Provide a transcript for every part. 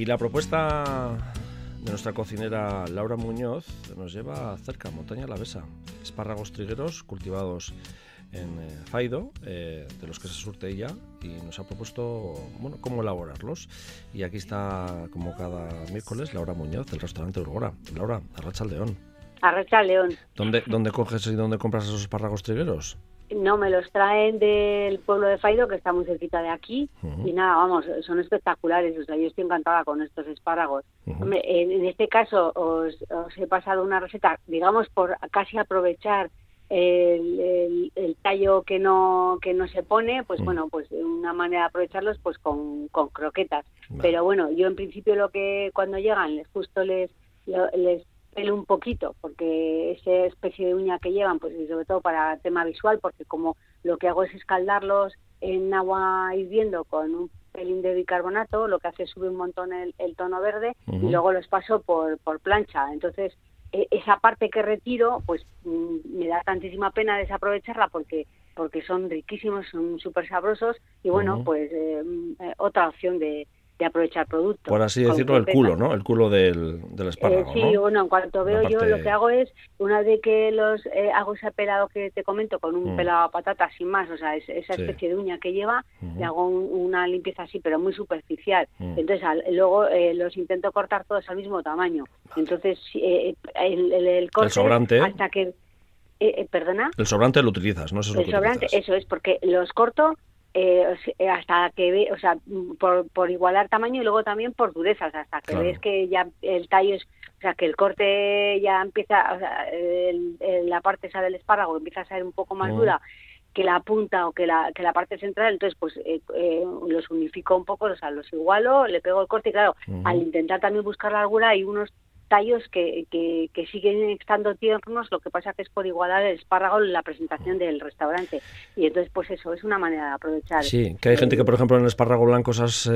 Y la propuesta de nuestra cocinera Laura Muñoz nos lleva cerca, montaña alavesa. Espárragos trigueros cultivados en Faido, de los que se surte ella, y nos ha propuesto, bueno, cómo elaborarlos. Y aquí está, como cada miércoles, Laura Muñoz, del restaurante Urgora. Laura, Arratsaldeon. Arratsaldeon. ¿Dónde coges y dónde compras esos espárragos trigueros? No, me los traen del pueblo de Faido, que está muy cerquita de aquí, y nada, vamos, son espectaculares, o sea, yo estoy encantada con estos espárragos. Hombre, en este caso os he pasado una receta, digamos, por casi aprovechar el tallo que no se pone, pues bueno, pues una manera de aprovecharlos pues con croquetas. Vale. Pero bueno, yo en principio cuando llegan justo les pelo un poquito, porque esa especie de uña que llevan, pues y sobre todo para tema visual, porque como lo que hago es escaldarlos en agua hirviendo con un pelín de bicarbonato, lo que hace es subir un montón el tono verde, y luego los paso por plancha. Entonces esa parte que retiro, pues me da tantísima pena desaprovecharla porque son riquísimos, son súper sabrosos, y bueno, pues otra opción de aprovechar productos. Por así decirlo, el culo, ¿no? El culo del espárrago, sí, ¿no? Bueno, en cuanto veo yo, lo que hago es, una vez que los hago ese pelado que te comento, con un pelado a patata sin más, o sea, esa especie de uña que lleva, le hago una limpieza así, pero muy superficial. Entonces, luego los intento cortar todos al mismo tamaño. Entonces, el corte, el sobrante, hasta que... ¿Perdona? El sobrante lo utilizas, ¿no? Eso es el sobrante, eso es, porque los corto hasta que o sea, por igualar tamaño y luego también por dureza, o sea, hasta que ves que ya el tallo es, o sea, que el corte ya empieza, o sea, la parte esa del espárrago empieza a ser un poco más dura que la punta o que la parte central. Entonces pues los unifico un poco, o sea, los igualo, le pego el corte, y claro, al intentar también buscar la largura hay unos tallos que siguen estando tiernos, lo que pasa que es por igualar el espárrago en la presentación del restaurante, y entonces pues eso es una manera de aprovechar. Sí, que hay gente que por ejemplo en el espárrago blanco esos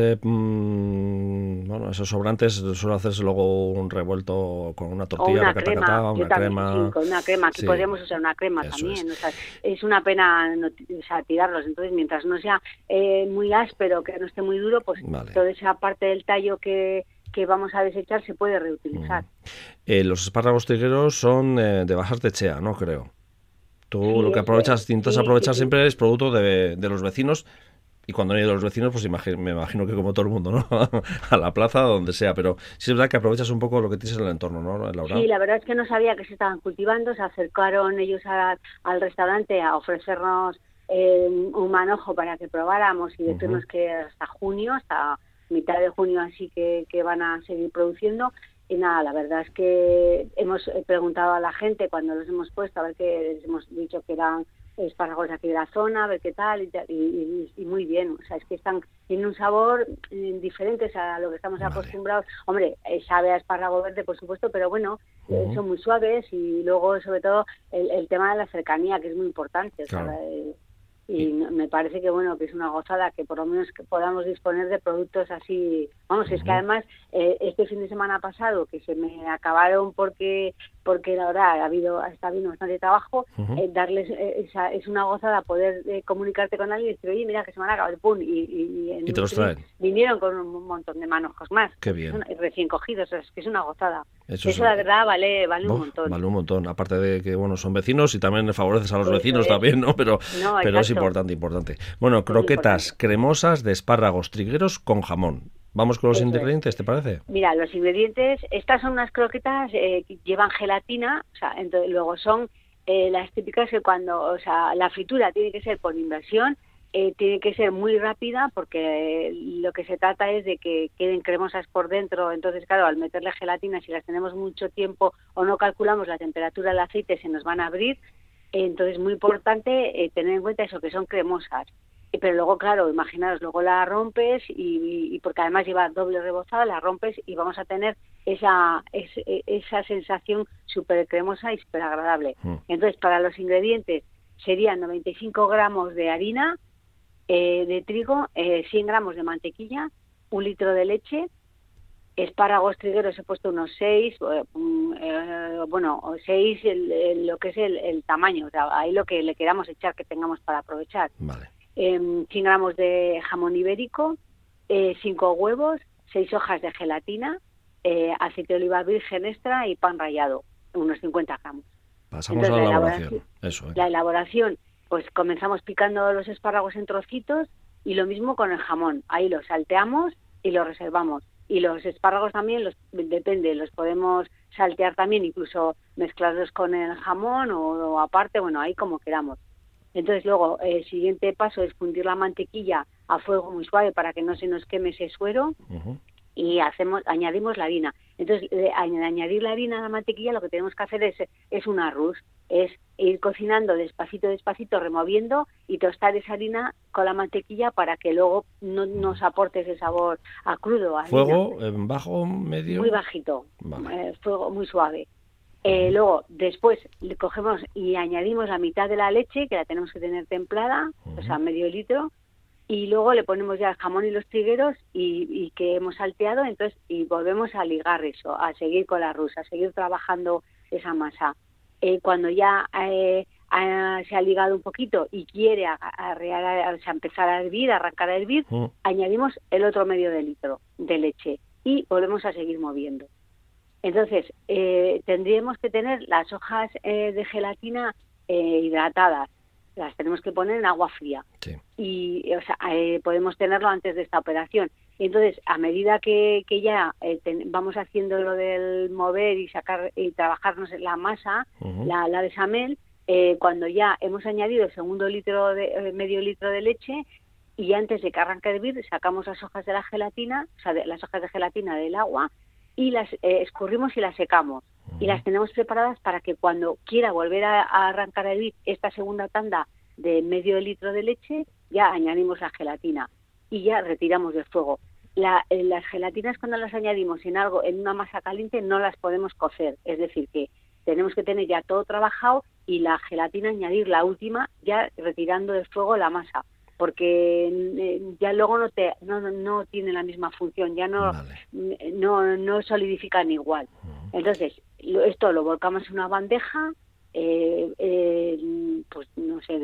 sobrantes suele hacerse luego un revuelto con una tortilla, una crema. Sí, con una crema, aquí podríamos usar una crema también, o sea, es una pena tirarlos. Entonces mientras no sea muy áspero, que no esté muy duro, pues toda esa parte del tallo que vamos a desechar se puede reutilizar. Los espárragos trigueros son de Bajas de Chea, ¿no? Creo. Tú lo que aprovechas, intentas aprovechar siempre es producto de los vecinos, y cuando no hay de los vecinos, pues me imagino que como todo el mundo, ¿no? A la plaza, donde sea, pero sí es verdad que aprovechas un poco lo que tienes en el entorno, ¿no, Laura? Sí, la verdad es que no sabía que se estaban cultivando, se acercaron ellos al restaurante a ofrecernos un manojo para que probáramos y decirnos que hasta junio, hasta mitad de junio así que van a seguir produciendo. Y nada, la verdad es que hemos preguntado a la gente cuando los hemos puesto, a ver, que les hemos dicho que eran espárragos aquí de la zona, a ver qué tal, y muy bien. O sea, es que tienen un sabor diferente a lo que estamos acostumbrados. Hombre, sabe a espárrago verde, por supuesto, pero bueno, son muy suaves, y luego, sobre todo, el tema de la cercanía, que es muy importante. Claro. O sea, y me parece que bueno, que es una gozada que por lo menos que podamos disponer de productos así. Vamos, es que además este fin de semana pasado, que se me acabaron porque la verdad está habiendo bastante trabajo, darles es una gozada poder comunicarte con alguien y decir, oye, mira que se me han acabado, pum, y te los traen. Vinieron con un montón de manojos más. Qué bien. Recién cogidos, o sea, es que es una gozada. Eso la verdad vale un montón. Vale un montón, aparte de que bueno, son vecinos y también favoreces a los vecinos también, ¿no? Pero es importante. Bueno, croquetas cremosas de espárragos trigueros con jamón. Vamos con los ingredientes, ¿te parece? Mira, los ingredientes, estas son unas croquetas que llevan gelatina, o sea, entonces, luego son las típicas que o sea, la fritura tiene que ser por inversión, tiene que ser muy rápida, porque lo que se trata es de que queden cremosas por dentro. Entonces, claro, al meterle gelatina, si las tenemos mucho tiempo o no calculamos la temperatura del aceite, se nos van a abrir. Entonces, muy importante tener en cuenta eso, que son cremosas. Pero luego, claro, imaginaros, luego la rompes y porque además lleva doble rebozada, la rompes y vamos a tener esa sensación súper cremosa y súper agradable. Entonces, para los ingredientes serían 95 gramos de harina de trigo, 100 gramos de mantequilla, 1 litro de leche, espárragos trigueros he puesto unos 6, 6 lo que es el tamaño, o sea, ahí lo que le queramos echar, que tengamos para aprovechar. Vale. 100 gramos de jamón ibérico, 5 huevos, 6 hojas de gelatina, aceite de oliva virgen extra y pan rallado, unos 50 gramos. Pasamos a la elaboración. Eso, la elaboración, pues comenzamos picando los espárragos en trocitos y lo mismo con el jamón. Ahí los salteamos y los reservamos. Y los espárragos también, depende, los podemos saltear también, incluso mezclarlos con el jamón o aparte, bueno, ahí como queramos. Entonces luego el siguiente paso es fundir la mantequilla a fuego muy suave para que no se nos queme ese suero. Y añadimos la harina. Entonces, al añadir la harina a la mantequilla, lo que tenemos que hacer es un arroz, es ir cocinando despacito, removiendo y tostar esa harina con la mantequilla para que luego no nos aporte ese sabor a crudo. A ¿Fuego bajo, medio? Muy bajito, vale. Fuego muy suave. Luego, después, le cogemos y añadimos la mitad de la leche, que la tenemos que tener templada, o sea, medio litro, y luego le ponemos ya el jamón y los trigueros y que hemos salteado, entonces, y volvemos a ligar eso, a seguir con la rusa, a seguir trabajando esa masa. Cuando ya se ha ligado un poquito y quiere empezar a hervir, arrancar a hervir, añadimos el otro medio de litro de leche y volvemos a seguir moviendo. Entonces, tendríamos que tener las hojas de gelatina hidratadas. Las tenemos que poner en agua fría. Sí. Y podemos tenerlo antes de esta operación. Entonces, a medida que ya vamos haciendo lo del mover y sacar y trabajarnos la masa, la bechamel, cuando ya hemos añadido el segundo medio litro de leche, y antes de que arranque a hervir, sacamos las hojas de la gelatina, las hojas de gelatina del agua, y las escurrimos y las secamos. Y las tenemos preparadas para que cuando quiera volver a arrancar a hervir esta segunda tanda de medio litro de leche, ya añadimos la gelatina y ya retiramos del fuego. Las gelatinas, cuando las añadimos en una masa caliente, no las podemos cocer. Es decir, que tenemos que tener ya todo trabajado y la gelatina añadir la última, ya retirando del fuego la masa, porque ya luego no tiene la misma función, ya no solidifican igual. Entonces, esto lo volcamos en una bandeja, pues no sé,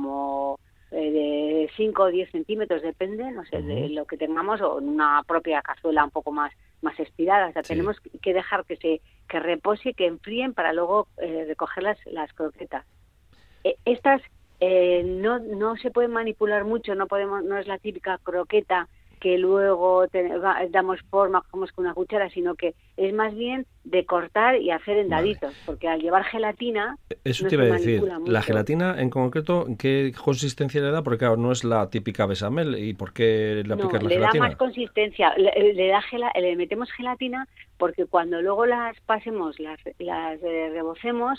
de 5 o 10 centímetros, depende, no sé, de lo que tengamos, o en una propia cazuela un poco más estirada. O sea, tenemos que dejar que repose, que enfríen para luego recoger las croquetas. Estas no se pueden manipular mucho, no es la típica croqueta que luego damos forma, cogemos con una cuchara, sino que es más bien de cortar y hacer en daditos, porque al llevar gelatina eso te iba a decir, la gelatina en concreto, ¿qué consistencia le da? Porque claro, no es la típica bechamel, ¿y por qué le aplicas la gelatina? Le da más consistencia, le metemos gelatina porque cuando luego las pasemos, las rebocemos,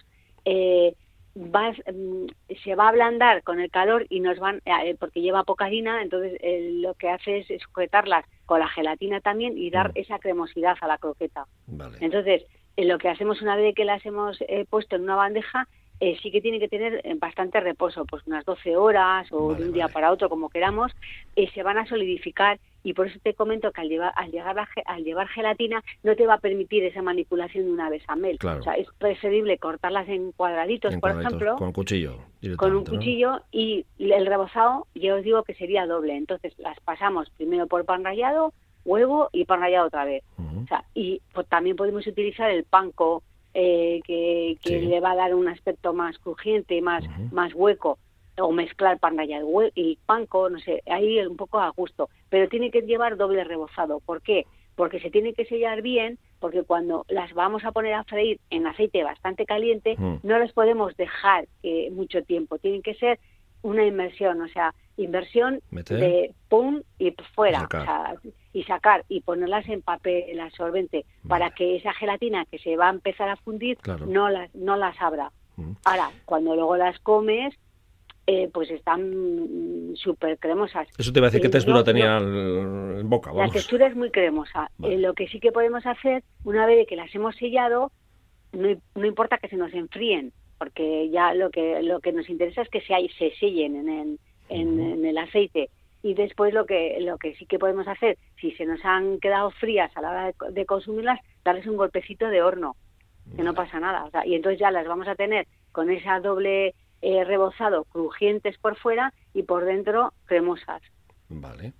se va a ablandar con el calor y porque lleva poca harina, entonces lo que hace es sujetarlas con la gelatina también y dar esa cremosidad a la croqueta. Vale. Entonces, lo que hacemos una vez que las hemos puesto en una bandeja, sí que tiene que tener bastante reposo, pues unas 12 horas o de un día para otro, como queramos, se van a solidificar. Y por eso te comento que al llevar gelatina no te va a permitir esa manipulación de una bechamel. Claro. O sea, es preferible cortarlas en cuadraditos, ejemplo. Con cuchillo. Con un cuchillo, ¿no? Y el rebozado, yo os digo que sería doble. Entonces las pasamos primero por pan rallado, huevo y pan rallado otra vez. O sea, y pues, también podemos utilizar el panko, que le va a dar un aspecto más crujiente, más hueco. O mezclar pan rallado y panko, no sé, ahí un poco a gusto. Pero tiene que llevar doble rebozado. ¿Por qué? Porque se tiene que sellar bien, porque cuando las vamos a poner a freír en aceite bastante caliente, no las podemos dejar mucho tiempo. Tienen que ser una inmersión, o sea, inversión de pum y fuera. Y sacar y ponerlas en papel absorbente para que esa gelatina que se va a empezar a fundir no las abra. Ahora, cuando luego las comes, pues están súper cremosas. Eso te iba a decir, ¿qué textura tenía en boca? Vamos. La textura es muy cremosa. Lo que sí que podemos hacer, una vez que las hemos sellado, no importa que se nos enfríen, porque ya lo que nos interesa es que se sellen en el aceite. Y después lo que sí que podemos hacer, si se nos han quedado frías a la hora de consumirlas, darles un golpecito de horno, que no pasa nada. O sea, y entonces ya las vamos a tener con esa doble rebozado, crujientes por fuera y por dentro cremosas. Vale.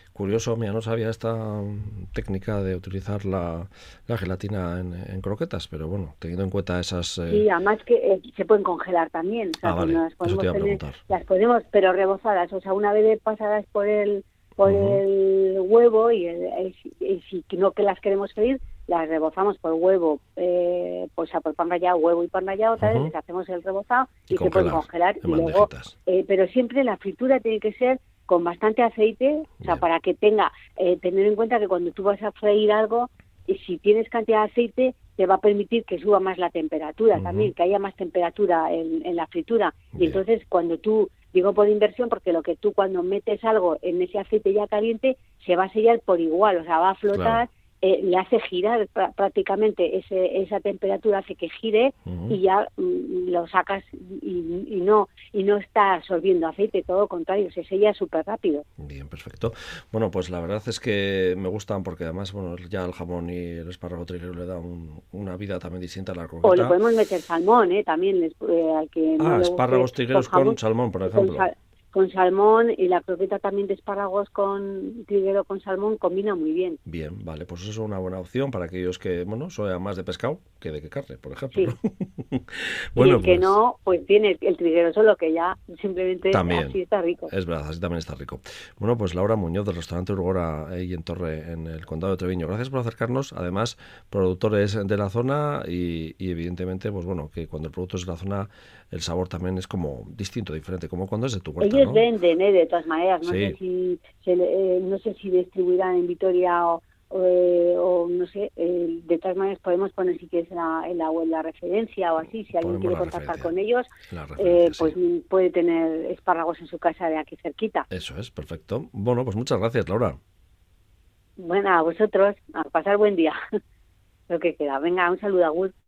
Curioso, mira, no sabía esta técnica de utilizar la gelatina en croquetas, pero bueno, teniendo en cuenta esas... Sí, además que se pueden congelar también, o sea, que vale, no las eso te podemos iba a tener, preguntar. las podemos, pero rebozadas, o sea, una vez pasadas por el huevo y si no que las queremos freír, las rebozamos por huevo, pues por pan rallado, huevo y pan rallado, otra vez les hacemos el rebozado y se pueden congelar y luego, pero siempre la fritura tiene que ser con bastante aceite, o sea, para que tenga, tener en cuenta que cuando tú vas a freír algo, y si tienes cantidad de aceite, te va a permitir que suba más la temperatura también, que haya más temperatura en la fritura. Y entonces cuando tú, digo por inversión, porque lo que tú cuando metes algo en ese aceite ya caliente, se va a sellar por igual, o sea, va a flotar, le hace girar prácticamente esa temperatura, hace que gire y ya lo sacas y no está absorbiendo aceite, todo lo contrario, se sella súper rápido. Bien, perfecto. Bueno, pues la verdad es que me gustan porque además, bueno, ya el jamón y el espárrago triguero le da una vida también distinta a la croqueta. O le podemos meter salmón, también, al que no le espárragos trigueros con salmón, por ejemplo. Con salmón, y la croqueta también de espárragos con triguero con salmón combina muy bien. Bien, vale, pues eso es una buena opción para aquellos que, bueno, son más de pescado que de carne, por ejemplo. Sí. Bueno, y el que no, pues tiene el triguero solo, que ya simplemente también, así está rico. Es verdad, así también está rico. Bueno, pues Laura Muñoz, del restaurante Urgora ahí en Torre, en el Condado de Treviño. Gracias por acercarnos, además, productores de la zona y evidentemente, pues bueno, que cuando el producto es de la zona, el sabor también es como distinto, diferente, como cuando es de tu huerta, Ellos ¿no? venden, de todas maneras, no Sí. no sé si distribuirán en Vitoria o no sé, de todas maneras podemos poner si quieres en la web la referencia o así, si alguien quiere contactar con ellos, pues puede tener espárragos en su casa de aquí cerquita. Eso es, perfecto. Bueno, pues muchas gracias, Laura. Bueno, a vosotros, a pasar buen día, lo que queda. Venga, un saludo, Agur.